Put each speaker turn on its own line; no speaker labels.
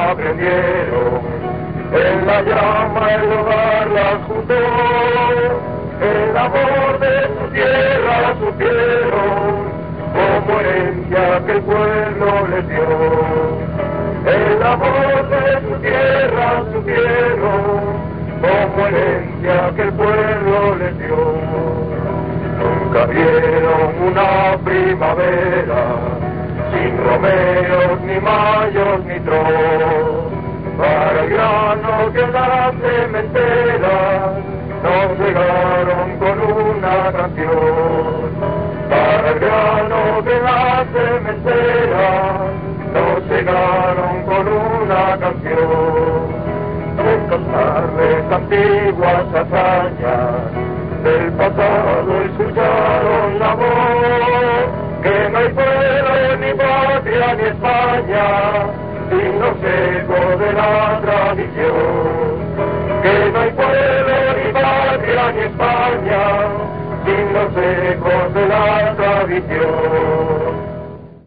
aprendieron, en la llama el hogar las juntó, el amor de su tierra supieron, como herencia que el pueblo les dio. El amor de su tierra supieron, como herencia que el pueblo les dio. Nunca vieron una primavera, sin romeos, ni mayos, ni tros, para el grano que en la cementera nos llegaron con una canción. Para el grano que en la cementera nos llegaron con una canción. De contarles antiguas hazañas del pasado escucharon la voz, que no hay pueblo ni patria ni España sin los ecos de la tradición. Que no hay pueblo ni patria ni España sin los ecos de la tradición.